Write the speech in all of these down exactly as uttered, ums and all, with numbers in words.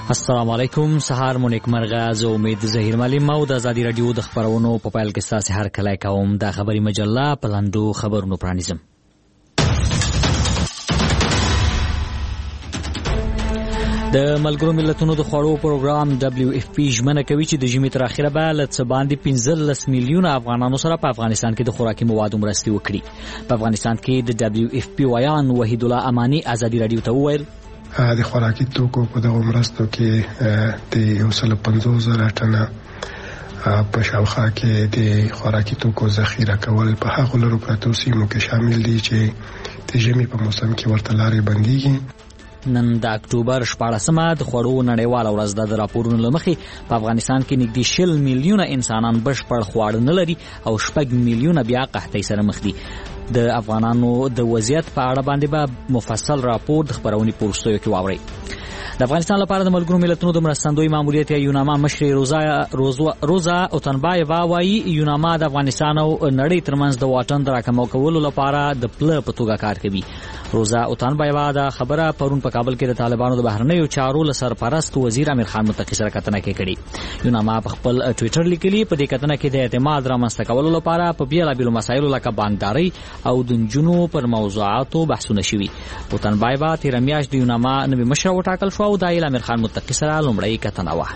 السلام علیکم. سهار مو نیکمرغه. زه امید ظهیر ملیم او د ازادي رادیو د خبرونو په پیل کې ستاسو هر کله کوم د خبري مجله په لاندو خبرونو پرانیزم. د ملګرو ملتونو د خوړو پروګرام دبليو اف پی ژمنه کوي چې د ژمي تر اخره به له څه باندې پنځلس میلیونه افغانانو سره په افغانستان کې د خوراکي موادو مرستې وکړي. په افغانستان کې د دبليو اف پی ویان وحید الله امانی ازادي رادیو ته وویل د خوراکي توکو په دغه مرستو کې د یو سل پنځوس زره ټنه په شاوخوا کې د خوراکي توکو ذخیره کول په هغو لرو پرتو سیمو کې شامل دي چې د ژمي په موسم کې ورته لارې بندېږي. نن د اکتوبر شپاړسمه د خوړو نړیواله ورځ ده. د راپورونو له مخې په افغانستان کې نږدې شل میلیونه انسانان بشپړ خواړه نه لري او شپږ میلیونه بیا قحطۍ سره مخ دي. د افغانانو د وضعیت په اړه باندې به مفصل راپور د خبرونې په وروستیو کې واورئ. د افغانستان لپاره د ملګرو ملتونو د مرستندوی ماموریت یا یوناما مشر روزا روزا اوتنبایوا وايي یوناما د افغانستان او نړۍ ترمنځ د واټن د راکمو کولو لپاره د پله په توګه کار کوي. روزا اوتنبایوا دا خبره پرون په کابل کې د طالبانو د بهرنیو چارو له سرپرست وزیر امیر خان متقی سره کتنه کې کړي. یوناما په خپل ټوئیټر لیکلي په دې کتنه کې د اعتماد رامنځته کولو لپاره په بیلابیلو مسایلو لکه بانکداري او د نجونو پر موضوعاتو بحثونه شوي. اوتنبایوا تیر میاشت د یوناما نوی مشر وټاکل شو او د امیر خان متقی سره لومړی کتنه وه.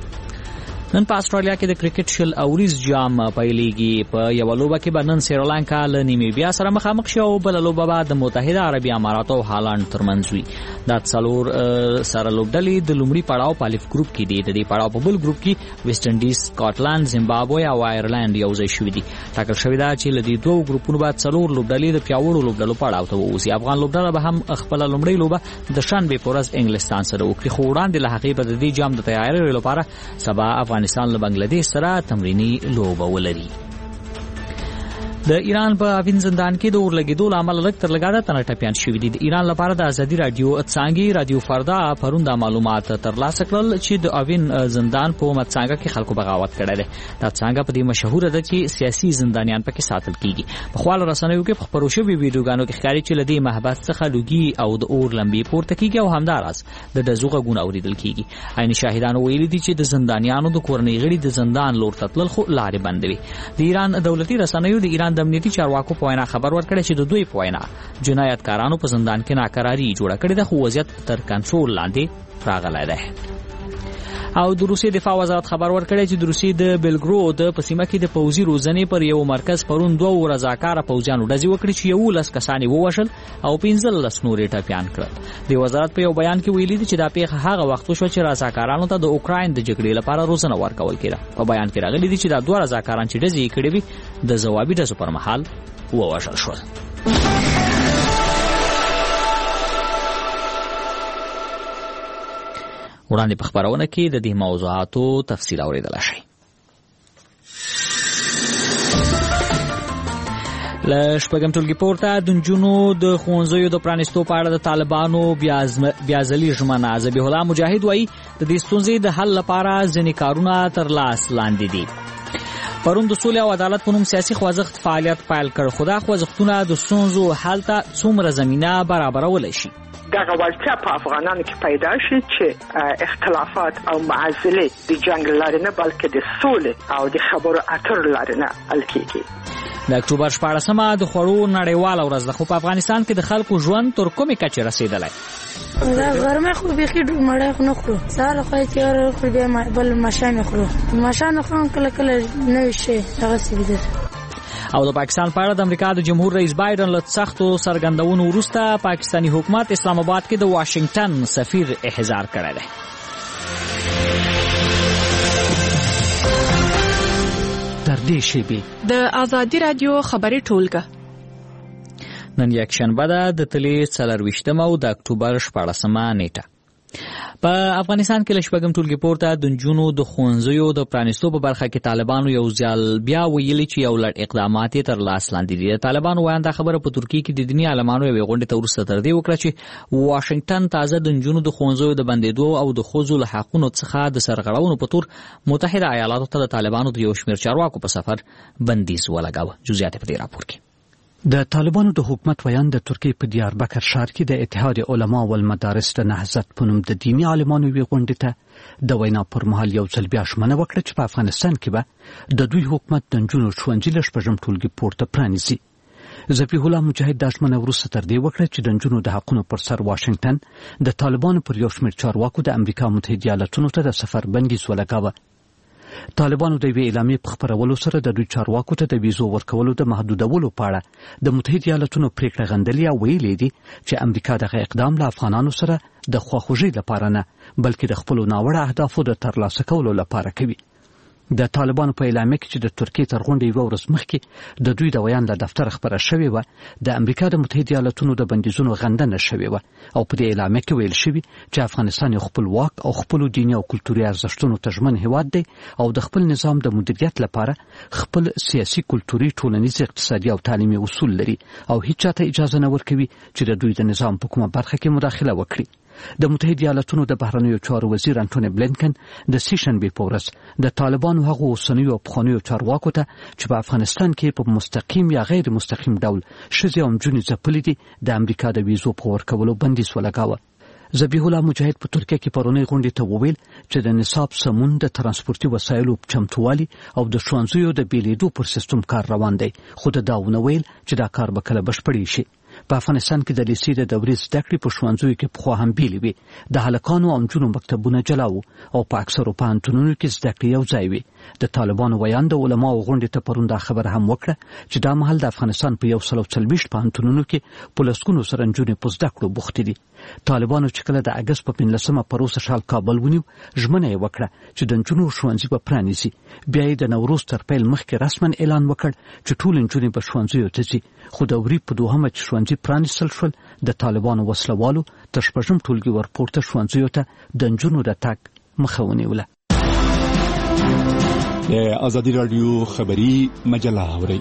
نن په استرالیا کې د کرکټ شل اوریز جام پیلېږي. په یو لوبه کې به نن سریلانکا له نیمیبیا سره مخامخ شي او بل لوبه به د متحده عربي اماراتو او هالند ترمنځ وي. دا څلور سره لوبډلې د لومړي پړاو په الف ګروپ کې دي. د دې پړاو په بل ګروپ کې ویسټ انډیز، سکاټلند، زیمبابوې او آیرلند یو ځای شوي دي. ټاکل شوی دا چې له دې دوه ګروپونو بعد څلور لوبډلې د پیاوړو لوبډلو پړاو ته ووځي. افغان لوبډله به هم خپل لومړی لوبه د شنبې په ورځ انګلستان سره وکړي. خو وړاندې له هغې به د دې جام د تیاری لپاره سبا افغانستان له بنگلادیش سره تمرینی لوبه ولري. د ایران په اوین زندان کې د اورلګیدو لامل لږ تر لږه تنه ټپيان شوي دي. د ایران لپاره د ازادي رادیو څانګې رادیو فردا پرون د معلومات ترلاسه کړل چې د اوین زندان په مڅانګه کې خلکو بغاوت کړی دی. دا څانګه په دې مشهوره ده چې سیاسي زندانیان پکې ساتل کیږي. په خپل رسنیو کې خبرو شوي ویډیوګانو کې ښکاري چې لدی محبس څخه لوګي او د اور لمبي پورته کیږي او همداراز د دزوغه غون اوریدل کیږي. عین شاهدانو ویلي دي چې د زندانیانو د کورنۍ غړي د زندان لور تتل خو لارې بندوي. د ایران دولتي رسنیو د ایران د امنیتي چارواکو په وینا خبر ورکړی چې د دوی په وینا جنایتکارانو په زندان کې ناکراری جوړه کړې ده خو وضعیت تر کنټرول لاندې راغلی دی. او د روسیې دفاع وزارت خبر ورکړی چې د روسیې د بلګرود په سیمه کې د پوځي روزنې پر یو مرکز پرون دوه رضاکاره پوځیانو ډزې وکړې چې یو لس کسان یې ووژل او پنځلس نور یې ټپیان کړل. د وزارت په یو بیان کې ویلي دي چې دا پیښه هغه وخت وشوه چې رضاکارانو ته د اوکراین د جګړې لپاره روزنه ورکول کېده. په بیان کې راغلي دي چې دا دوه رضاکاران چې ډزې یې کړې وي د ځوابي ډزو پر مهال ووژل شول. وړاندې په خبرونه کې د دې موضوعاتو تفصیل اوریدل شي. له شپږم ټولګي پورته د نجونو د ښوونځیو د پرانیستو په اړه د طالبانو بیا ځلي ژمنه. ذبیح الله مجاهد وایي د دې ستونزې د حل لپاره ځینې کارونه تر لاس لاندې دي. پرون د سولې او عدالت په نوم سیاسي خوځښت فعالیت پیل کړ. خو دا خوځښتونه د ستونزو حل ته څومره زمینه برابرولی شي؟ دغه وړتیا په افغانانو کې پیدا شي چې اختلافات او معضلې د جنگ لارې نه بلکې د سولې او د خبرو اترو لارې نه حل کېږي. د اکتوبر شپاړسمه د خوړو نړیواله ورځ ده خو په افغانستان کې د خلکو ژوند تر کومې کچې رسېدلی؟ دا غرمه خو بیخي مړی خو نه خورو. سهار خو یې تیار خورو بیا بل ماښام خورو. ماښام خو کله کله نوی شی هغسې ویده. او د پاکستان په اړه د امریکا د جمهور رئیس بایدن له سختو څرګندونو وروسته پاکستانی حکومت اسلام آباد کې د واشنگټن سفیر احضار کړی دی. تر دې شیبې د ازادي رادیو خبري ټولګه نن یکشنبه ده د تلې څلرویشتمه او د اکتوبر شپاړسمه نیټه. په افغانستان کې له شپږم ټولګي پورته د نجونو د ښوونځیو د پرانیستو په برخه کې طالبانو یو ځل بیا ویلي چې یو لړ اقدامات یې تر لاس لاندې دي. د طالبانو ویان دا خبره په ترکیه کې د دیني عالمانو یوې غونډې ته وروسته تر دې وکړه چې واشنګټن تازه د نجونو د ښوونځیو د بندېدو او د ښځو له حقونو څخه د سرغړونو په تور متحده ایالاتو ته د طالبانو د یو شمېر چارواکو په سفر بندیز ولګاوه. جزئیات په دې راپور کې. د طالبانو د حکومت ویان د ترکیې په دیاربکر ښار کې د اتحاد علما والمدارس د نهضت په نوم د دیني عالمانو یوې غونډې ته د وینا پر مهال یو ځل بیا ژمنه وکړه چې په افغانستان کې به د دوی حکومت د نجونو ښوونځي له شپږم ټولګي پورته پرانیزي. ذبیح الله مجاهد دا ژمنه وروسته تر دې وکړه چې د نجونو د حقونو پر سر واشنګټن د طالبانو پر یو شمېر چارواکو د امریکا متحده ایالاتونو ته د سفر بندیز ولګاوه. طالبانو د یوې اعلامیې په خپرولو سره د دوی چارواکو ته د ویزو ورکولو د محدودولو په اړه د متحده ایالاتونو پریکړه غندلې او ویلي دي چې امریکا دغه اقدام له افغانانو سره د خواخوږۍ لپاره نه بلکې د خپلو ناوړه اهدافو د ترلاسه کولو لپاره کوي. د طالبانو په اعلامیه کې چې د ترکیې تر غونډې یوه ورځ مخکې د دوی د ویان له دفتره خپره شوې وه د امریکا د متحده ایالاتونو د بندیزونو غندنه شوې وه او په دې اعلامیه کې ویل شوي چې افغانستان یو خپلواک او خپلو دیني او کلتوري ارزښتونو ته ژمن هیواد دی او د خپل نظام د مدیریت لپاره خپل سیاسي کلتوري ټولنیز اقتصادي او تعلیمي اصول لري او هیڅ چاته اجازه نه ورکوي چې د دوی د نظام په کومه برخه کې مداخله وکړي. د متحده ایالاتونو د بهرنیو چارو وزیر انټونی بلینکن د سې شنبې په ورځ د طالبانو هغو اوسنیو او پخوانیو چارواکو ته چې په افغانستان کې په مستقیم یا غیر مستقیم ډول ښځې او نجونې ځپلې دي د امریکا د ویزو په ورکولو بندیز ولګاوه. ذبیح الله مجاهد په ترکیه کې پرونی غونډې ته وویل چې د نصاب سمون د ترانسپورتي وسایلو چمتووالي او د ښوونځیو د بیلیدو پر سیستم کار روان دی خو د دا ونه ویل چې دا کار به کله بشپړی شي. په افغانستان کې د لیسې د دورې زده کړې په ښوونځیو کې پخوا هم بیلې وې. د هلکانو او نجونو مکتبونه جلا وو او په اکثرو پوهنتونونو کې زده کړې یو ځای وې. د طالبانو ویان د علماو غونډې ته پرون دا خبره هم وکړه چې دا مهال د افغانستان په یو سل او څلوېښت پوهنتونونو کې په لسګونو سره نجونې په زده کړو بوختې دي. طالبانو چې کله د اګست په پنځلسمه پروسه شال کابل ونیو ژمنه یې وکړه چې د نجونو ښوونځي به پرانیزي. بیا یې د نوروز تر پیل مخکې رسما اعلان وکړ چې ټول نجونې به ښوونځیو ته ځي خو د وري په دوهمه چې ښوونځي پرانیستل شول د طالبانو وسلوالو تر شپږم ټولګي ورپورته ښوونځیو ته د نجونو د تګ مخه ونیوله. د ازادي راډیو خبري مجله اورئ.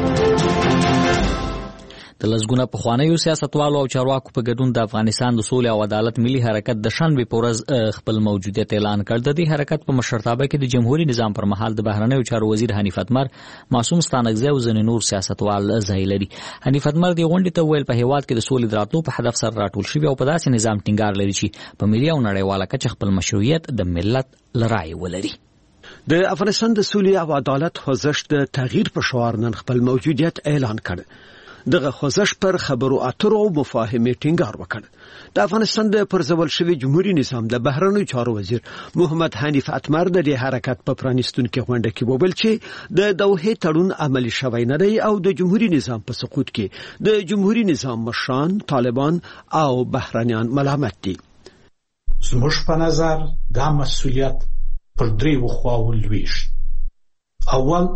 د لسګونه پخوانیو سیاستوالو او چارواکو په ګډون د افغانستان د سولې او عدالت ملي حرکت د شنبې په ورځ خپل موجودیت اعلان کړ. د دې حرکت په مشرتابه کې د جمهوریت نظام پر مهال د بهرنیو چارو وزیر حنیف اتمر، معصوم ستانکزی او ځینې نور سیاستوال ځای لري. حنیف اتمر د غونډې ته ویل په هیواد کې د سولې د راتلو په هدف سره راټول شوي او په داسې نظام ټینګار لري چې په ملي او نړیواله کچه خپل مشروعیت د ملت له رایې ولري. د افغانستان د سولې او عدالت خوځښت د تغییر په شعار نن خپل موجودیت اعلان کړ. دغه خوځښت پر خبرو اترو او مفاهمې ټینګار وکړ. د افغانستان د پرځول شوی جمهوریت نظام د بهرنیو چارو وزیر محمد حنیف اتمر د دې حرکت په پرانیستونکو غونډه کې وویل چې د دوحې تړون عملی شوی نه دی او د جمهوریت نظام په سقوط کې د جمهوریت نظام مشران، طالبان او بهرنیان ملامت دي. زموږ په نظر دا مسؤلیت پر دریو خواو لویږي. اول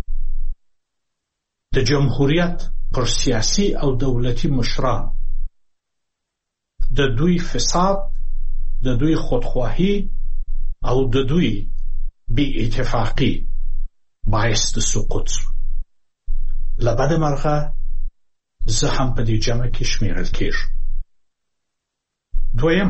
د جمهوریت پر سیاسی او دولتی مشران د دوی فساد، د دوی خودخواهی او د دوی بی اتفاقی باعث د سقوط شو. لبد مرغه زه هم په دې جمع کې شمیرل کېږم. دویم،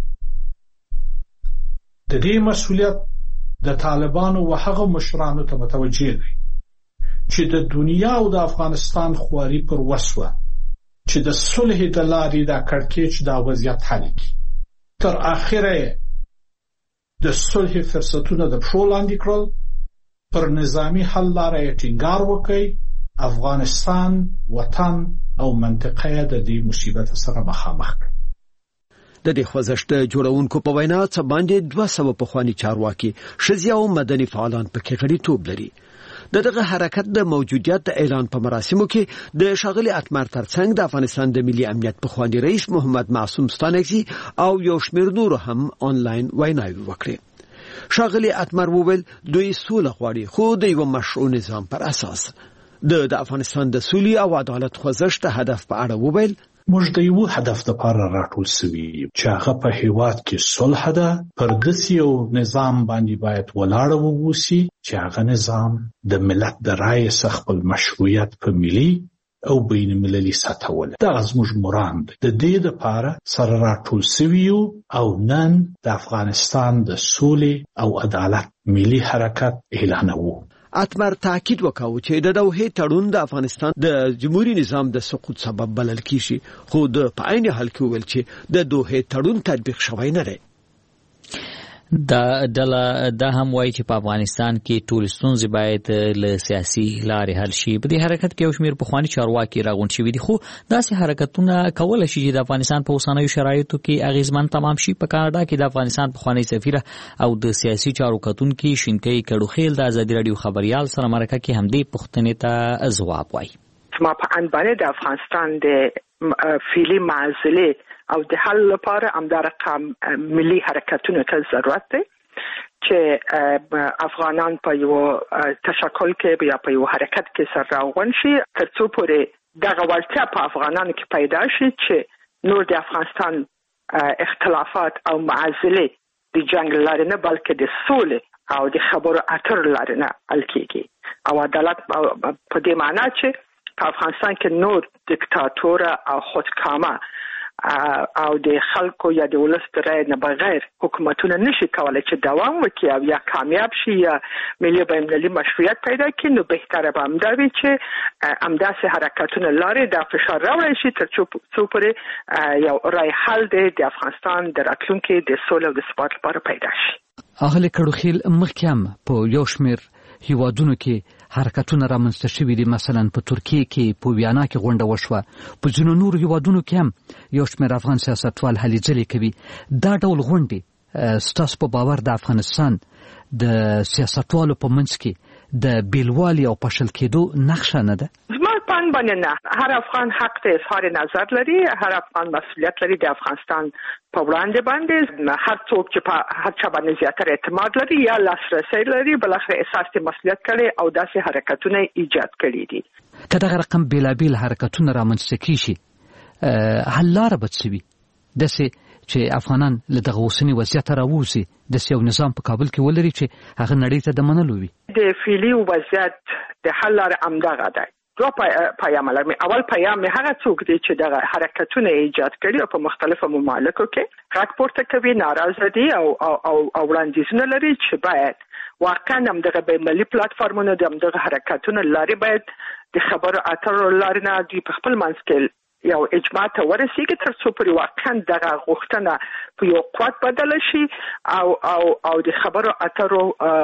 د دې مسؤلیت د طالبانو و هغه مشرانو ته متوجه دی چې د دنیا او د افغانستان خواري پر وسوه چې د صلح د لارې دا کړکېچ دا وضعیت حل کړي. تر اخره د صلح فرصتونه د پښو لاندې کړل، پر نظامی حل لارې ټینګار وکړي. افغانستان، وطن او منطقه د دې مصیبت سره مخامخ کړي. د دې خوځښت جوړونکو په وینا څه باندې دوه سوه پخواني چارواکي، ښځې او مدني فعالان پکې غړیتوب لري. د دغه حرکت د موجودیت د اعلان په مراسمو کې د ښاغلي اتمر ترڅنګ د افغانستان د ملي امنیت پخوانی رئیس محمد معصوم ستانکزی او یو شمېر نور هم آنلاین ویناوې وکړې. ښاغلي اتمر وویل دوی سوله غواړي خو د یو مشروع نظام پر اساس. د افغانستان د سولې او عدالت خوځښت هدف په اړه وویل موږ د یو هدف لپاره راټول سوي چې هغه په هیواد کې صلح ده. پر داسې یو نظام باندې باید ولاړ ووسی چې هغه نظام د ملت د رایې څخه خپل مشروعیت په ملي او بین المللي سطح ولري. دا زموږ مرام دی. د دې لپاره سره راټول سوي او نن د افغانستان د سولې او عدالت ملي حرکت اعلانوو. اتمر تاکید وکاو چې د دوحې تړون د افغانستان د جمهوریت نظام د سقوط سبب بلل کیږي، خو د په عین حال کې ویل چې د دوحې تړون تطبیق شوی نه دی. دا ډله دا هم وایي چې په افغانستان کې ټول ستونزې باید له سیاسي لارې حل شي. په دې حرکت کې یو شمېر پخواني چارواکي راغونډ شوي دي، خو داسې حرکتونه کولی شي چې د افغانستان په اوسنیو شرایطو کې اغېزمن تمام شي. په کاناډا کې د افغانستان پخوانی سفیره او د سیاسي چارو کتونکي شینکۍ کډوخیل د ازادي راډیو خبریال سره مرکه کې همدې پوښتنې ته ځواب وایي. ما په اند باندې د افغانستان د فعلي معضلې او د حل لپاره همدارقه ملي حرکتونو ته ضرورت دی چې افغانان په یو تشکل کې یا په یو حرکت کې سره راغونډ شي تر څو پورې دغه وړتیا په افغانانو کې پیدا شي چې نور د افغانستان اختلافات او معضلې د جنگ لارې نه بلکې د سولې او د خبرو اترو لارې نه حل کیږي او عدالت په دې معنی چې په افغانستان کې نور دیکتاتور او خودکامه او د خلکو یا د ولس د رای نه بغیر حکومتونه نشي کولای چې دوام وکړي او یا کامیاب شي یا ملي بین‌المللي مشروعیت پیدا کړي. نو بهتره به همدا وي چې همداسې حرکتونه لارې د فشار راوړی شي تر څو پورې یو رای حل دی د افغانستان د راتلونکي د سولې او د ثبات لپاره پیدا شي. اغلی کډوخیل مخکې هم په یو شمېر هیوادونو کې حرکتونه رامنځته شوي دي، مثلا په ترکیه کې په ویانا کې غونډه وشوه، په ځینو نورو هیوادونو کې هم یو شمېر افغان سیاستوال هلې ځلې کوي. دا ډول غونډې ستاسو په باور د افغانستان د سیاستوالو په منځ کې د بیلوالي او پاشل کېدو نقشه نه ده؟ زما په اند باندې نه. هر افغان حق ته اظهار نظر لري، هر افغان مسؤلیت لري د افغانستان په وړاندې باندې. هر څوک چې په هر چا باندې زیاتره اعتماد لري یا لاسرسی لري بلخره احساس د مسؤلیت کړي او داسې حرکتونه ایجاد کړي دي. که دغه رقم بیلابیل حرکتونه رامنځته کیږي حل لاره به څه وي؟ داسې چې افغانان له دغه اوسني وضعیت راووځي، داسې یو نظام په کابل کې ولري چې هغه نړۍ ته د منلو وي. د فعلي وضعیت د حل لاره همدغه ده. دو پیام لرم. اول پیام هغه څوک دی چې دغه حرکتونه ایجاد کړي او په مختلفو ممالکو کې غږ پورته کوي، ناراضه دي او او او وړاندیزونه لري چې باید واقعا هم دغه بین‌المللي پلیټفارمونه د دغه حرکتونه لاري باید د خبرو اترو لاري نه دی په خپل منځ کې یو اجماع ته ورسیږي تر څو پورې واقعا دغه غوښتنه په یو قوت بدل شي او او او د خبرو اترو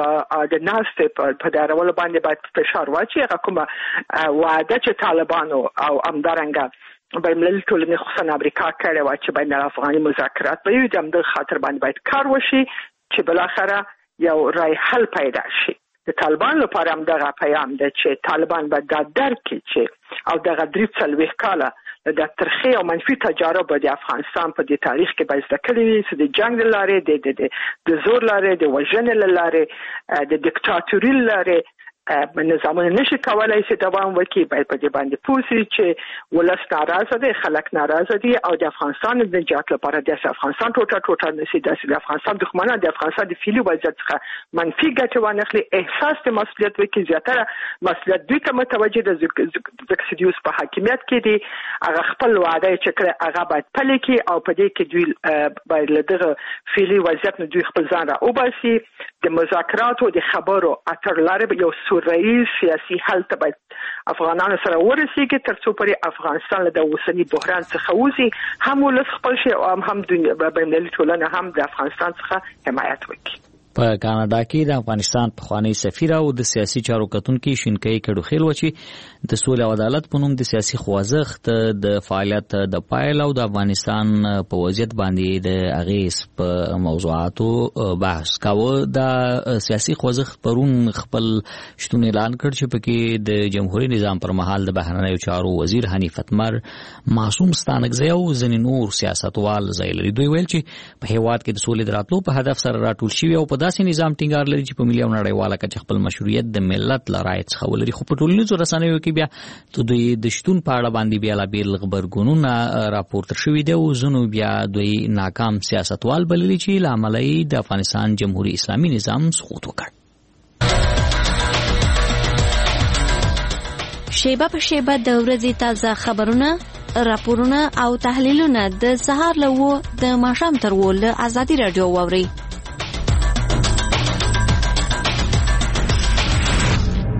د ناستې په دارولو باندې باید فشار واچي. هغه کومه وعده چې طالبانو او همدارنګه بین‌المللي ټولنې خصوصا امریکا کړې وه چې بین الافغاني مذاکرات به وي، د همدغه خاطر باندې باید کار وشي چې بالاخره یو رای حل پیدا شي. د طالبان لپاره هم دغه پیام دی چې طالبان به دا درک کړي چې او دغه درې څلوېښت کاله د ترخی او منفي تجارب د افغانستان په دې تاریخ کې به زده کړي وي چې د جنگ لارې د د زور لارې د وژنې لارې د دیکتاتوري لارې نظامونه نشي کولای چې دوام وکړي. باید په دې باندې پوه شي چې ولس ناراضه دي، خلک ناراضه دي او د افغانستان د نجات لپاره د افغانستان ټوټه ټوټه نشي د افغانستان دښمنان د افغانستان د فعلي وضعیت څخه منفي ګټه وانخلي، احساس د مسؤلیت وکړي. زیاتره مسؤلیت دوی ته متوجه د زکسیدیوس په حاکمیت کې دي، هغه خپل وعده چې کړه هغه باید پلي کړي او په دې کې دوی باید له دغه فعلي وضعیت نه دوی خپل ځان را وباسي. د مذاکراتو د خبرو اترو لارې یو رئیس سیاسي حل ته باید افغانانو سره ورسیږي تر څو پورې افغانستان له د اوسني بحران څخه وځي، هم ولس خپل شي او هم دنیا بین‌المللي ټولنه هم د افغانستان څخه حمایت وکړي. په کاناډا کې د افغانستان پخوانی سفیر او د سیاسي چارو کتونکي شینکۍ کډوخیل و چې د سولې او عدالت په نوم د سیاسي خوځښت د فعالیت د پایل او د افغانستان په وضعیت باندې د اغیز په موضوعاتو بحث کاوه. د سیاسي خوځښت پرون خپل شتون اعلان کړ چې پکې د جمهوریت نظام پر مهال د بهرنیو چارو وزیر حنیف اتمر، معصوم ستانکزی او ځینې نور سیاستوال ځای لري. دوی ویل چې په هیواد کې د سولې د راتلو په هدف سره راټول شوي او داسې نظام ټینګار لري چې په ملي او نړیواله کچه خپل مشروعیت د ملت له رایې څخه ولري. خو په ټولنیزو رسنیو کې بیا د دوی د شتون په اړه باندې بېلابېل غبرګونونه راپورته شوي دي او ځینو بیا دوی ناکام سیاستوال بللي چې له امله یې د افغانستان جمهوري اسلامي نظام سقوط وکړ. شیبه په شیبه د ورځې تازه خبرونه، راپورونه او تحلیلونه د سهار له اوه د ماښام تر اوه له ازادي راډیو واورئ.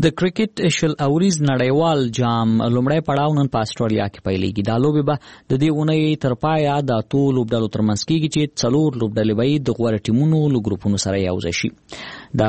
د کرکټ شل اوریز نړیوال جام لومړی پړاو نن په استرالیا کې پیلېږي. دا لوبې به د دې اونۍ تر پایه د اتو لوبډلو ترمنځ کېږي چې څلور لوبډلې به د غوره ټیمونو له ګروپونو سره یوځای شي. دا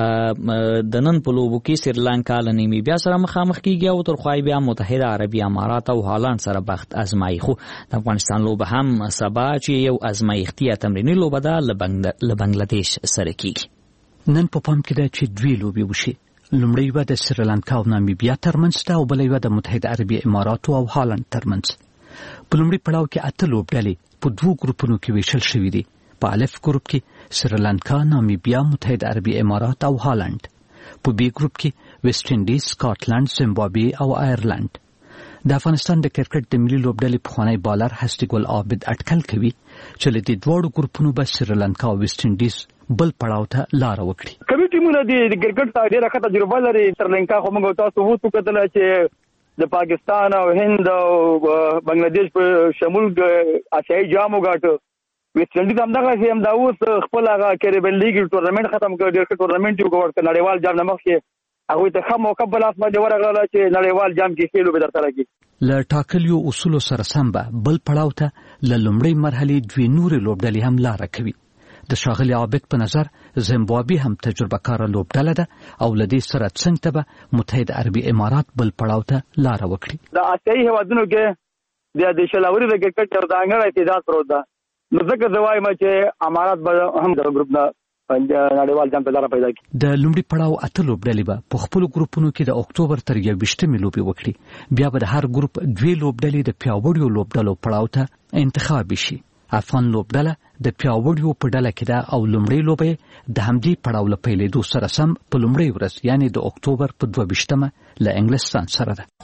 د نن په لوبو کې سریلانکا له نیمیبیا سره مخامخ کېږي او ترخوای بیا متحده عربي امارات او هالند سره بخت ازمایي. خو د افغانستان لوبه هم سبا چې یو ازمایښتي تمریني لوبه ده له بنگلادیش سره کېږي. نن په پام کې ده چې دوی لوبې وشي. لومړی یوه د سریلانکا او نامیبیا ترمنځ ده او بله یوه د متحده عربي اماراتو او هالند ترمنځ. په لومړي پړاو کې اته لوبډلې په دوو ګروپونو کې ویشل شوي دي. په الف ګروپ کې سریلانکا، نامیبیا، متحده عربي امارات او هالند. په بی ګروپ کې ویسټ انډیز، سکاټلند، زیمبابوې او آیرلند. د افغانستان د کرکټ د ملي لوبډلې پخوانی بالر هستي ګل عابد اټکل کوي چې له دې دواړو ګروپونو به سریلانکا او ویسټ انډیز بل پړاو ته لار وکړي. کومې ټیمونه د کرکټ ته ډېره ښه تجربه لري. سریلانکا خو موږ تاسو وو کتل چې د پاکستان او هند او بنگلاديش په شمول آسیایي جام وګاټو. ویسټ انډیز هم دغه هم دا اوس خپل هغه کریبن لیګ ټورنمنت ختم کړ. ډېر ښه ټورنمنت یو وګورئ. نړیوال جام نه مخکې هغه ته خمو قبل اسمه د ورغله چې نړیوال جام کې خېلو به درته راځي. له ټاکلیو اصولو سره سم به بل پړاو ته له لومړۍ مرحلې دوی نورې لوبډلې هم لاره کوي. د ښاغلي عابد په نظر زیمبابوې هم تجربه کاره لوبډله ده او له دې سره څنګ ته به متحده عربي امارات بل پړاو ته لاره وکړي. د آسیایي هېوادونو کې د شل اوري د کرکټ یو ځانګړی تعداد پروت ده. نو ځکه زه وایم چې امارات به هم د ګروپ نه نړیوال جام ته لاره پیدا کړي. د لومړي پړاو اته لوبډلې به په خپلو ګروپونو کې د اکتوبر تر یوویشتمې لوبې وکړي. بیا به د هر ګروپ دوې لوبډلې د پیاوړیو لوبډلو پړاو ته انتخاب شي. افغان لوبډله د پیاوړیو په ډله کې ده او لومړۍ لوبه د همدې پړاو له پیلېدو سره سم په لومړۍ ورځ یعنی د اکتوبر په دوه ویشتمه له انګلستان سره ده.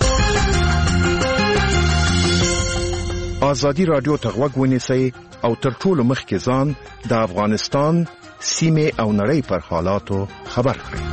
ازادي رادیو ته غوږ ونیسئ او تر ټولو مخکې ځان د افغانستان سیمې او نړۍ پر حالاتو خبر کړئ.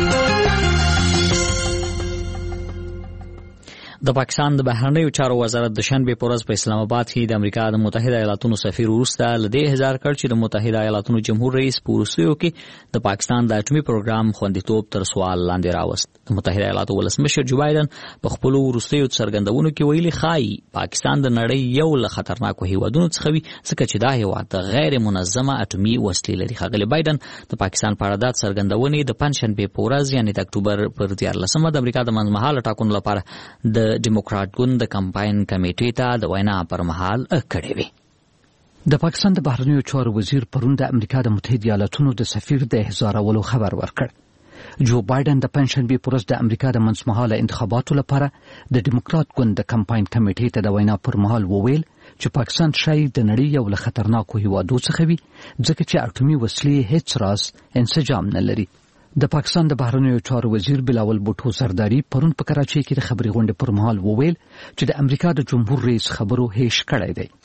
د پاکستان د بهرنیو چارو وزارت د شنبې په ورځ په اسلام آباد کې د امریکا د متحده ایالاتونو سفیر وروسته له دې اظهار کړ چې د متحده ایالاتونو جمهور رئیس په وروستیو کې د پاکستان د اټومي پروګرام خوندیتوب تر سوال لاندې راوست. د متحده ایالاتو ولسمشر جو بایدن په خپلو وروستیو څرګندونو کې ویلي ښایي پاکستان د نړۍ یو له خطرناکو هیوادونو څخه وي ځکه چې دا هیواد د غیر منظمه اټومي وسلې لري. ښاغلی بایدن د پاکستان په اړه دا څرګندونې د پنجشنبې په ورځ یعنې د اکتوبر پر دیارلسمه د امریکا د منځمهاله ټاکنو لپاره د ډیموکرات ګوند د کمپاین کمیټې ته د وینا پر مهال کړې وي. د پاکستان د بهرنیو چارو وزیر پرون د امریکا د متحده ایالاتونو د سفیر د احضارولو خبر ورکړ. جو بایدن د پنجشنبې په ورځ د امریکا د منځمهاله انتخاباتو لپاره د ډیموکرات ګوند د کمپاین کمیټې ته د وینا پر مهال وویل چې پاکستان شاید د نړۍ یو له خطرناکو هیوادو څخه وي ځکه چې اټومي وسلې هیڅ راز انسجام نه لري. د پاکستان د بهرنیو چارو وزیر بلاول بوټو زرداری پرون په کراچۍ کې د خبري غونډې پر مهال وویل چې د امریکا د جمهور رئیس خبرو هیڅ کړی دی.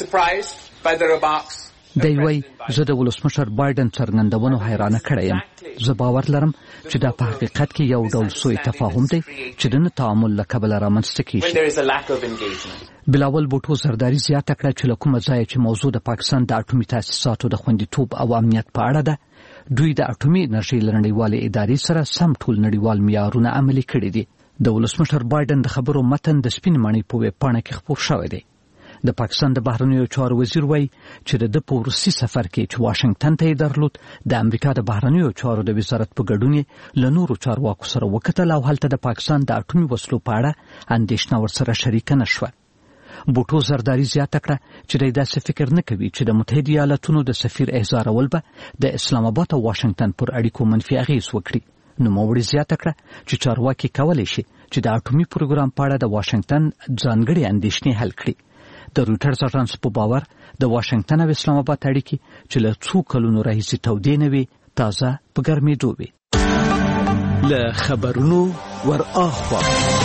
دی وایي زه د ولسمشر بایدن څرګندونو حیرانه کړی یم. زه باور لرم چې دا په حقیقت کې یو ډول سوء تفاهم دی چې د نه تعامل له کبله رامنځته کیږي. بلاول بوټو زرداری زیاته کړه چې له کومه ځایه چې موضوع د پاکستان د اټومي تاسیساتو د خوندیتوب او امنیت په اړه ده دوی د اټومي انرژي لنډیوالې ادارې سره سم ټول نړیوال معیارونه عملي کړي دي. د ولسمشر بایدن د خبرو متن د سپین ماڼۍ په ویب پاڼه کې خپور شوی دی. د پاکستان د بهرنیو چارو وزیر وایي چې د د په روسي سفر کې چې واشنگټن ته یې درلود د امریکا د بهرنیو چارو د وزارت په ګډون یې له نورو چارواکو سره وکتل او هلته د پاکستان د اټومي وسلو په اړه اندېښنه ورسره شریکه نه شوه. بوټو زرداری زیاته کړه چې دی داسې فکر نه کوي چې د متحده ایالاتونو د سفیر احضارول به د اسلام آباد او واشنگټن پر اړیکو منفي اغیز وکړي. نوموړي زیاته کړه چې چارواکي کولی شي چې د اټومي پروګرام په اړه د واشنگټن ځانګړې اندېښنې حل کړي. د رویټرز اژانس په باور د واشنگټن او اسلام آباد اړیکې چې له څو کلونو راهیسې تودې نه وي تازه په ګرمېدو وي. له خبرونو ور اخوا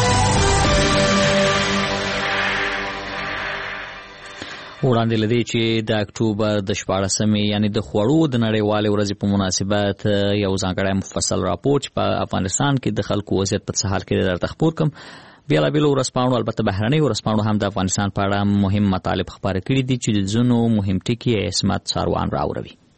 وړاندې لدې چې د اکتوبر د شپاړسمې یعنی د خوړو د نړیوالې ورځې په مناسبت یو ځانګړی مفصل راپور په افغانستان کې د خلکو وضعیت په څه حال کې درته خپور کوم. بیلابیلو ورځپاڼو البته بهرنۍ ورځپاڼو هم د افغانستان په اړه مهم مطالب خپاره کړي دي چې د ځینو مهم ټکي عصمت ساروان راوروي.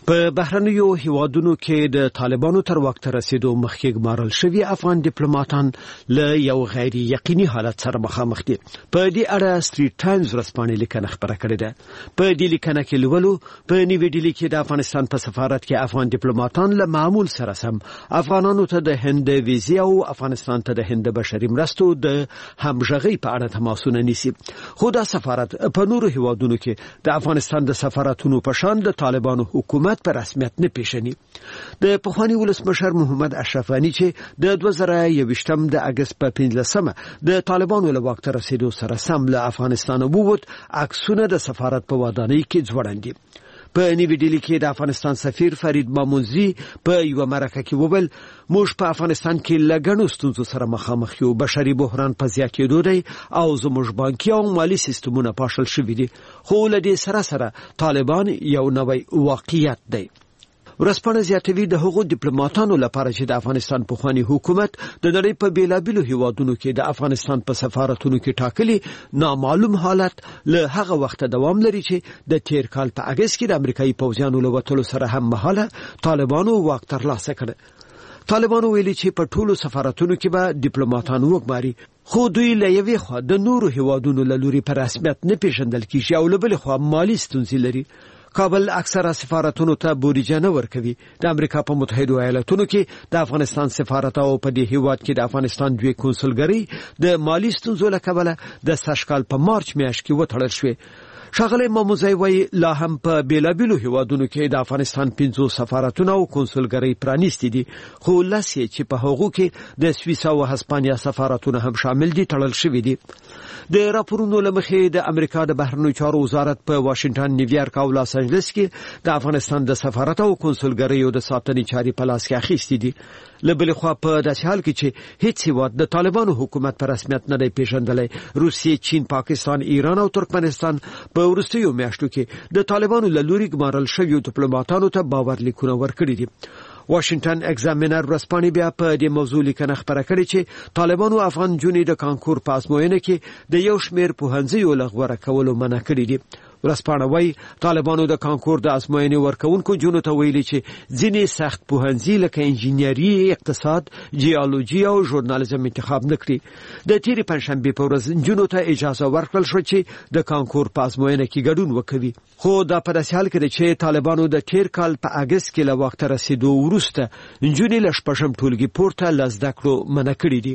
په بهرنیو هیوادونو کې د طالبانو تر وخت رسیدو مخکې ګمارل شوي افغان ډیپلوماټان له یو غیر یقیني حالت سره مخامخ دي. په دې اړه سټریټ ټایمز ورځپاڼې لیکنه خپره کړې ده. په دې لیکنه کې لولو په نیوې ډیلي کې د افغانستان په سفارت کې افغان ډیپلوماټان له معمول سره سم افغانانو ته د هند ویزې او افغانستان ته د هند بشري مرستو د همغږۍ په اړه تماسونه نیسي. خو دا سفارت په نورو هیوادونو کې د افغانستان د سفارتونو په شان د طالبانو حکومت په رسمیت نه پیژني. د پخوانی ولسمشر محمد اشرف غنی چې د دوه زره یوویشتم د اگست په پنځلسمه د طالبانو له واک ته رسیدو سره سم له افغانستان ووت، عکسونه د سفارت په ودانۍ کې ځوړندي. په نیوې ډیلي کې د افغانستان سفیر فرید مامونزي په یو مرکه کې وویل موږ په افغانستان کې لګڼو ستونزو سره مخامخ یو، بشري بحران په زیاتېدو دی او زموږ بانکي او مالی سیستمونه پاشل شوي دي، خو له دې سره سره طالبان یو نوی واقعیت دی. ورځپاڼه زیاتوي د هغو ډیپلوماټانو لپاره چې د افغانستان پخوانی حکومت د نړۍ په بیلابیلو هیوادونو کې د افغانستان په سفارتونو کې ټاکلي نامعلوم حالت له هغه وخت دوام لري چې د تیر کال په اگست کې د امریکایي پوځیانو له وتلو سره هم مهاله طالبانو واک ترلاسه کړ. طالبانو ویلي چې په ټولو سفارتونو کې به ډیپلوماټان وګماري، خو دوی له یوې خوا د نورو هیوادونو له لوري په رسمیت نه پیژندل کیږي او له بلې خوا مالي ستونزې لري. کابل اکثره سفارتونو ته بودیجه نه ورکوي. د امریکا په متحده ایالاتونو کې د افغانستان سفارت او په دې هیواد کې د افغانستان دوی کنسولګری د مالی ستونزو له کبله د سږکال په مارچ میاشت کې وتړل شوې. ښاغلی ماموزی وایي لا هم په بیلابیلو هیوادونو کې د افغانستان پنځو سفارتونه او کنسولګرۍ پرانیستي دي، خو لس یې چې په هغو کې د سویس او هسپانیا سفارتونه هم شامل دي تړل شوي دي. د راپورونو له مخې د امریکا د بهرنیو چارو وزارت په واشنگټن، نیویارک او لاس انجلس کې د افغانستان د سفارت او کنسولګریو د ساتنې چارې په لاس کې اخیستې دي. له بلې خوا په داسې حال کې چې هیڅ هیواد د طالبانو حکومت په رسمیت نه دی پیژندلی، روسیې، چین، پاکستان، ایران او ترکمنستان په وروستیو میاشتو کې د طالبانو له لوري ګمارل شویو ډیپلوماټانو ته باور لیکونه ورکړي دي. واشنگټن ایگزامینر ورځپاڼې بیا په دې موضوع لیکنه خپره کړې چې طالبانو افغان جونې د کانکور په ازموینه کې د یو شمېر پوهنځیو له غوره کولو منع کړي دي. ورځپاڼه وایي طالبانو د کانکور د ازموینې ورکوونکو جونو ته ویلي چې ځینې سخت پوهنځي لکه انجینري، اقتصاد، جیولوژي او ژورنالیزم انتخاب نه کړي. د تیرې پنجشنبې په ورځ جونو ته اجازه ورکړل شوه چې د کانکور په ازموینه کې ګډون وکوي، خو دا په داسې حال کې ده چې طالبانو د تیر کال په اگست کې له وخت رسیدو وروسته نجونې له شپږم ټولګي پورته له زده کړو منع کړي دي.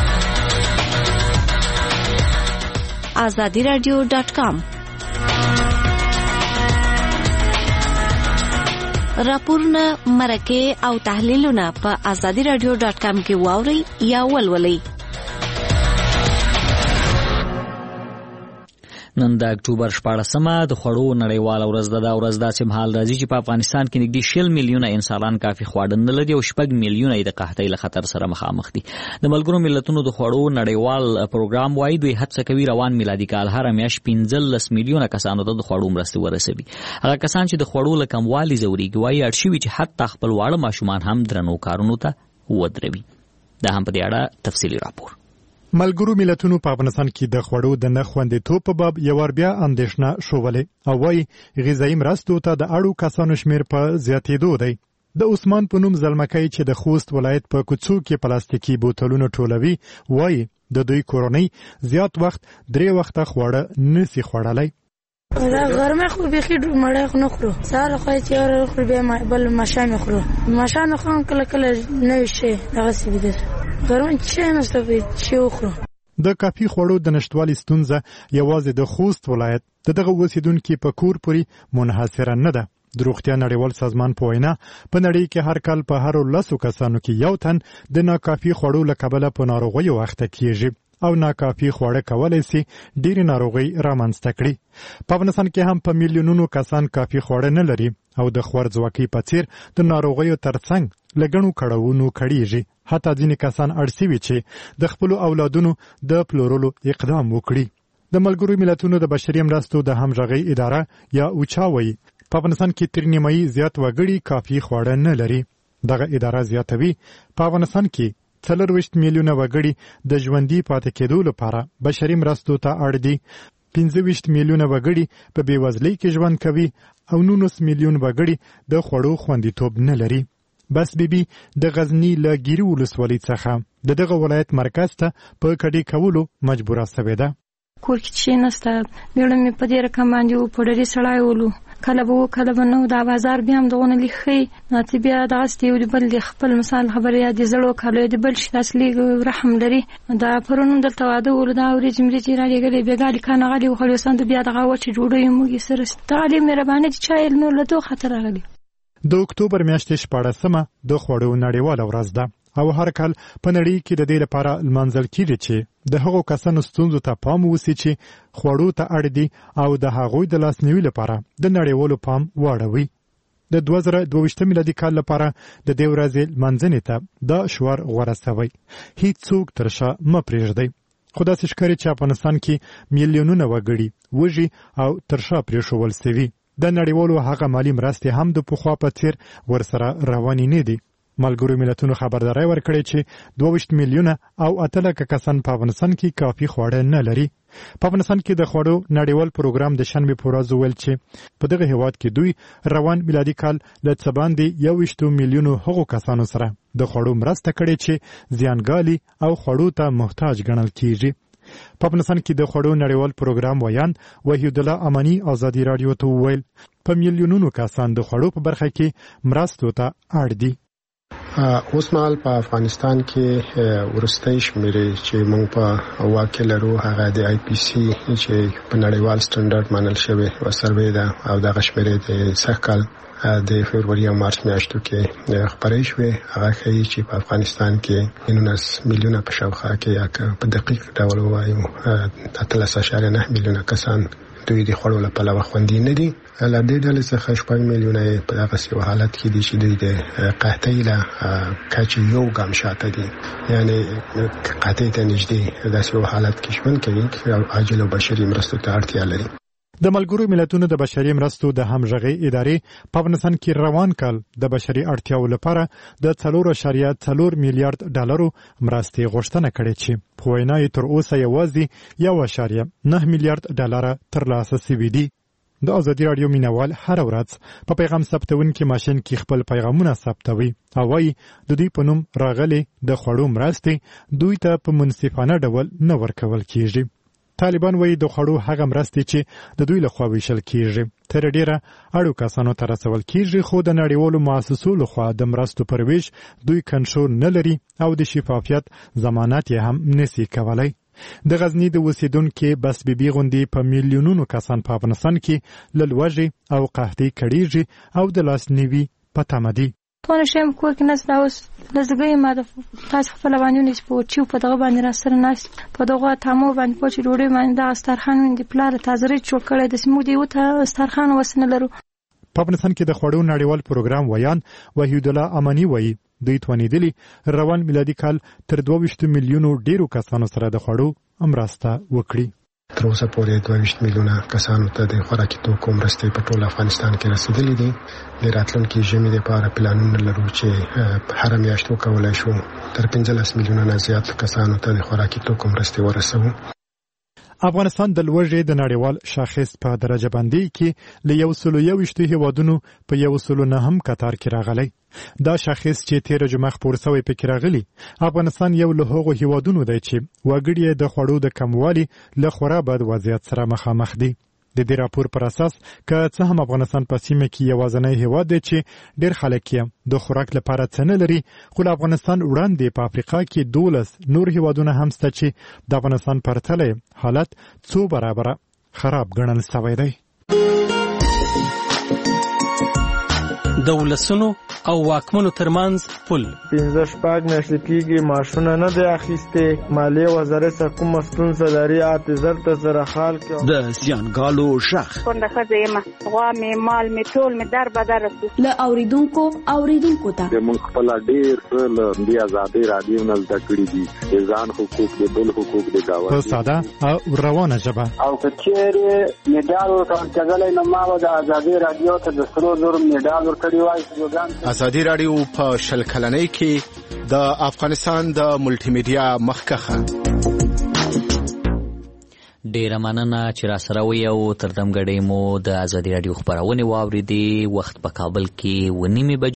آزادی رادیو ډاټ کام راپورونه، مرکې او تحلیلونه په آزادی رادیو ډاټ کام کې واورئ یا ولولئ. نن د اکتوبر شپاړسمه د خوړو نړیواله ورځ ده. دا ورځ داسې مهال راځي چې په افغانستان کې نږدې شل میلیونه انسانان کافي خواړه نه لري او شپږ میلیونه یې د قحطۍ له خطر سره مخامخ دي. د ملګرو ملتونو د خوړو نړیوال پروګرام وايي دوی هڅه کوي روان میلادي کال هر میاشت پنځلس میلیونه کسانو ته د خوړو مرستې ورسوي. هغه کسان چې د خوړو له کموالي ځورېږي وايي اړ شوي چې حتی خپل واړه ماشومان هم درنو کارونو ته ودروي. دا هم په دې اړه تفصیلي راپور. ملګرو ملتونو په افغانستان کې د خوړو د نه خوندیتوب په باب یو ور بیا اندېښنه شولې او وايي غذایي مرستو ته د اړو کسانو شمیر په زیاتېدو دی. د عثمان په نوم زلمکۍ چې د خوست ولایت په کوڅو کې پلاستیکي بوتلونه ټولوي وايي د دوی کورنۍ زیات وخت درې وخته خواړه نسی خوړلای. دا غرمه خو بيخي مړای خو نه خورو، سهار خو چې اور خو بیا بل ماشام خورو، ماشام خو کله کله نه شي هغه سی بده غرمه چې نه ستوي چې خورو. د کافي خوړو د نشټوالي ستونزه یوازې د خوست ولایت دغه اوسیدونکو په کور پوري منحصره نه ده. د روغتیا نړیوال سازمان په وینا په نړۍ کې هر کال په هر لسو کسانو کې یو تن د ناکافي خوړو له کبله په ناروغۍ واخته کیږي او ناکافي خواړه کولای شي ډېری ناروغۍ رامنځته کړي. په افغانستان کې هم په میلیونونو کسان کافي خواړه نه لري او د خوارځواکۍ په څیر د ناروغیو ترڅنګ لګڼو کړهونو کړيږي. حتی ځینې کسان اړ شوي چې د خپل اولادونو د پلورلو اقدام وکړي. د ملګرو ملتونو د بشري مرستو د همغږۍ اداره یا اوچا وایي په افغانستان کې تر نیمایي زیات وګړي کافي خواړه نه لري. دغه اداره زیاتوي په افغانستان کې څلرویشت میلیونه وګړي د ژوندي پاتې کېدو لپاره بشري مرستو ته اړ دي. پنځه ویشت میلیونه وګړي په بېوزلۍ کې ژوند کوي او نولس میلیون وګړي د خوړو خوندیتوب نه لري. بس بیبي د غزنی له ګیري ولسوالۍ څخه د دغه ولایت مرکز ته په کډې کولو مجبوره سوې ده. کور کې چې نسته میړه مې په دې رقم باندې و په ډېرې سړی ولو کله به و کله به نه دا بازار بیا هم دغونه لیکښي ناڅې بیا دغسې یو د بل د خپل مثال خبرې یا د زړو کالو د بل شي داسې لږ رحم لري. دا پرون هم دلته واده ولو دا ورېځې مرېځې رالېږلې بېګا لیکان غلي وخوړ یو سند بیا دغه وچې ډوډۍ موږ سره دغه ډېر مهرباني د چا نور له دغه خطر راغلي. د اکتوبر میاشتې شپاړسمه د خوړو نړیواله ورځ ده او هر کال په نړۍ کې د دې لپاره لمانځل کېږي چې د هغو کسانو ستونزو ته پام ووسي چې خوړو ته اړ دي او د هغوی د لاسنیوي لپاره د نړیوالو پام واړوي. د دوه زره دوه ویشتم میلادي کال لپاره د دې ورځې لمانځنې ته دا شعار غوره سوی: هیڅوک تر شا مه پرېږدئ. خو داسې ښکاري چې افغانستان کې میلیونونه وګړي وږي او تر شا پرېښول سوي. د نړیوالو هغه مالي مرستې هم د پخوا په څېر ورسره روانې نه دي. ملګرو ملتونو خبرداری ورکړی چې دوه ویشت میلیونه او اته لکه کسان په افغانستان کې کافي خواړه نه لري. په افغانستان کې د خوړو نړیوال پروګرام د شنبې په ورځ وویل چې په دغه هیواد کې دوی روان میلادي کال له څه باندې یو ویشت میلیونو هغو کسانو سره د خوړو مرسته کړې چې زیانګالي او خوړو ته محتاج ګڼل کیږي. په افغانستان کې د خوړو نړیوال پروګرام ویان وحید الله امانی ازادي رادیو ته وویل په میلیونونو کسان د خوړو په برخه کې مرستو ته اړ دي. اوس مهال په افغانستان کې ورستۍ شمیرې چې موږ په واقع لرو هغه د آی پی سی چې په نړیوال سټنډرډ منل شوی او سروې ده او دغه شمیرې د سږ کال د فبرवरी او مارچ میاشتو کې خبرې شوې. هغه ښیي چې په افغانستان کې نولس میلیونه په شاوخوا کې یا په دقیق ډول ووایو اتلس اعشاریه نه میلیونه کسان دوی د خوړو له پلوه خوندي نه دي. له دې ډلې څخه شپږ میلیونه په دغسې یو حالت کې دي چې دوی د قحطۍ له کچې یو ګام شاته دي، یعنې قحطۍ ته نږدې داسې یو حالت کې ژوند کوي او عاجل او بشري مرستو ته اړتیا لري. د ملګرو ملتونو د بشري مرستو د همغږۍ ادارې په افغانستان کې روان کال د بشري اړتیاو لپاره د څلور اعشاریه څلور میلیارډ ډالرو مرستې غوښتنه کړې چې په وینا یې تر اوسه یوازې یو اعشاریه نه میلیارډ ډالره ترلاسه شوي دي. د ازادي راډیو مینوال هر ورځ په پیغام ثبتونکي ماشین کې خپل پیغامونه ثبتوي او وايي د دوی په نوم راغلي د خوړو مرستې دوی ته په منصفانه ډول نه ورکول کیږي. طالبان وایي د خوړو هغه مرستې چې د دوی لخوا ویشل کیږي تر ډیره اړو کسانو ته رسول کیږي، خو د نړیوالو مؤسسو لخوا د مرستو پر ویش دوی کنټرول نه لري او د شفافیت ضمانت یې هم نشي کولی. د غزنی د اوسیدونکو بس بیبي غوندي په میلیونونو کسان په افغانستان کې لوږې او قحطۍ کړيږي او د لاسنیوي په تمه دي. ټول شیم کور کې نس دا اوس لږګي ما د تاسو خپل باندې نس په چیو په دغه باندې را سره ناس په دغه تامو باندې په چی ډوډۍ باندې د استرخان د پلار تازه چور کړی د سمو دی وته استرخان وسنه لرو. په افغانستان کې د خوړو نړیوال پروګرام ویان وحید الله امانی وایي دوی توانیدلی روان میلادي کال تر دوه ویشت میلیونو ډیرو کسانو سره د خوړو مرسته وکړي. تر اوسه پورې دوه ویشت میلیونه کسانو ته د خوراکي توکو مرستې په ټول افغانستان کې رسیدلې دي. د راتلونکي ژمي لپاره پلانونه لرو چې هر میاشت وکولای شو تر پنځلس میلیونه نه زیات کسانو ته د خوراکي توکو مرستې ورسوو. افغانستان د لوږې د نړیوال شاخص په درجه بندۍ کې له یو سل یو ویشت هیوادونو په یو سل نهم کتار کې راغلی. دا شاخص چې تیر جمعه خپور شوی پکې راغلی. افغانستان یو له هغو هیوادونو دی چې وګړي د خوړو د کموالي له خورا بد وضعیت سره مخامخ دي. د دې راپور پر اساس که څه هم افغانستان په سیمه کې یوازینی هیواد دی چې ډېر خلک یې د خوراک لپاره څه نه لري، خو له افغانستان وړاندې په افریقا کې دولس نور هیوادونه هم شته چې د افغانستان پرتله حالت څو برابره خراب ګڼل شوی دی. د ولسونو او واکمنو ترمنځ پل پنځه شپږ میاشتې کېږي معاشونه نه دی اخیستې. مالیې وزارت څخه کومه ستونزه لري اته زر ته زره خال کې د زیانګالو ژغ کونډه ښځه یم، غوا مې مال مې ټول مې در بدر رسو له اوریدونکو اوریدونکو ته موږ خپل ډېر څه له دې ازادۍ راډیو نه زده کړي دي. د ځان حقوق د بل حقوق د دعوت په ساده او روانه ژبه او که چېرې میډال ورکړلی نو ما به د ازادۍ راډیو ته د سرو زرو میډال ورکړی وای. ازادي راډیو په شل کلنۍ کې د افغانستان د ملټي میډیا مخکخه ډیره مننه چې را سره وي او تر دمګړې مو د ازادي راډیو خبرونه واوریدي. وخت په کابل کې ونیمه